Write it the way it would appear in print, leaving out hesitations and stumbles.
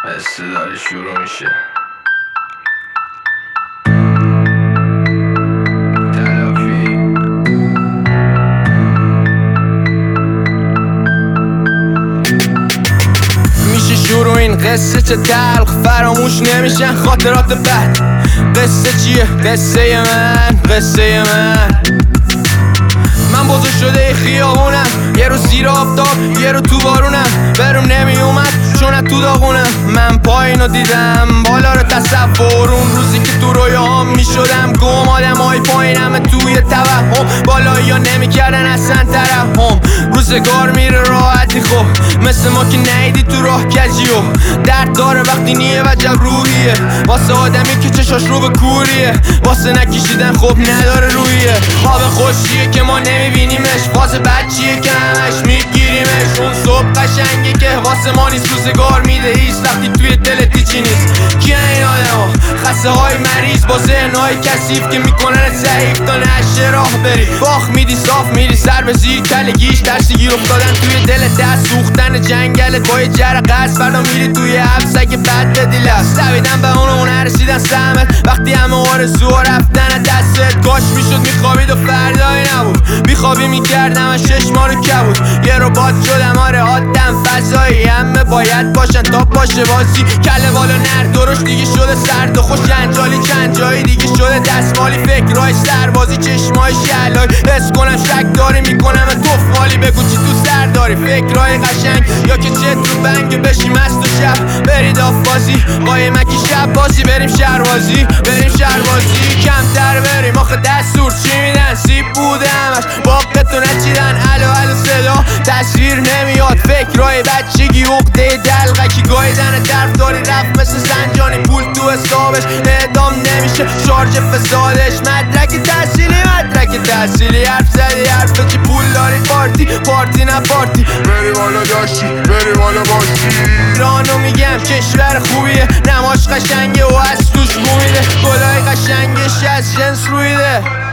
قصه داره شروع میشه. تلافی میشه شروع این قصه چه تلخ، فراموش نمیشن خاطرات بد. قصه چیه؟ قصه من بزرگ شده خیابونم، یه رو زیر آفتاب یه رو تو بارونم. برم نمی اومد چون تو داغونم. من پایینو دیدم بالا رو تصور، اون روزی که تو رویاهام میشدم گم. آدمای پایینم توی توهم، بالایی ها نمی کردن اصلا ترحم. روزگار میره راحتی خب، مثل ما که نیدی تو راه کجی و درد داره وقتی نیه وجب روحیه. واسه آدمی که چشاش رو به کوریه، واسه نکشیدن خب نداره رویه. خواب خوشیه که ما نمیبینیمش، واسه بچیه که همش میگیریمش. اون صبح قشنگه که واسه ما نیست، روزگار میده ایست وقتی توی دلت هیچی نیست. کیه این آدما؟ خسته های مریض با ذهنهای کثیف که میکنن ضعیف تا نشه راه بری. باخ میدی صاف میری سر به زیر کلگیش، ترسی گیر افتادن توی دل دست سوختن جنگلت با یه جرقص. فردا میری توی حبس اگه بد بدی لست. دویدن به اون نرسیدن سمت وقتی همه آرزو رفتن دستت. کاش میشد میخوابید و فردایی نبود، بیخوابی میکردم از چشما رو کبود. یه ربات شدم آره آدم فضایی، همه باید باشن تا باشه بازی. کله بالا نر درش دیگه شده سرد و خوش انجالی، چند جایی دیگه شده دستمالی. فکرهای سربازی چشمای شلایی، حس کنم شک داری میکنم توفالی. بگو چی تو سر داری؟ فکرهای قشنگ یا که چت رو بنگ بشی مست و شب برید آفبازی. قایمکی شب بازی بریم شهربازی، کمتر بریم آخه دستور چی میدن؟ سیب بوده همش باقتو نچیدن. الو صدا تصویر نمیاد، فکرهای بچگی عقده دلغکی. گایدن طرفداری رفت مثل زنجانی، پول تو حسابش اعدام نمیشه شارژ فسادش. مدرک تحصیلی حرف زدی حرف چی؟ پول داری پارتی نه پارتی. بری بالا داشتی بری بالا باشی. ایرانو میگم کشور خوبیه، نماش قشنگه و از توش بومیده. گلای قشنگش از جنس رویده.